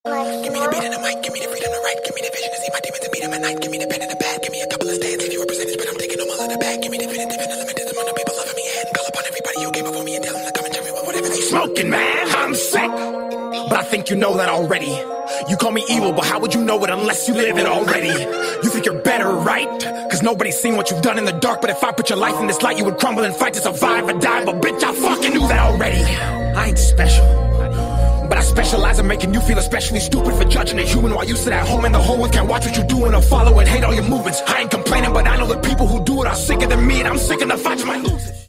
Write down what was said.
Give me the beat and the mic, give me the freedom to write, give me the vision to see my demons and beat them at night, give me the pen and the pad, give me a couple of stands, if you were percentage, but I'm taking them all in the bag, give me definitive and limited amount of people loving me and call upon everybody who came before me and tell them to come and tell me whatever they smoking, man, I'm sick, but I think you know that already. You call me evil, but how would you know it unless you live it already? You think you're better, right? Cause nobody's seen what you've done in the dark, but if I put your life in this light, you would crumble and fight to survive or die, but bitch, I fucking knew that already. I ain't special, but I specialize in making you feel especially stupid for judging a human while you sit at home and the whole world can't watch what you do or follow and hate all your movements. I ain't complaining, but I know the people who do it are sicker than me, and I'm sick enough I just might lose it.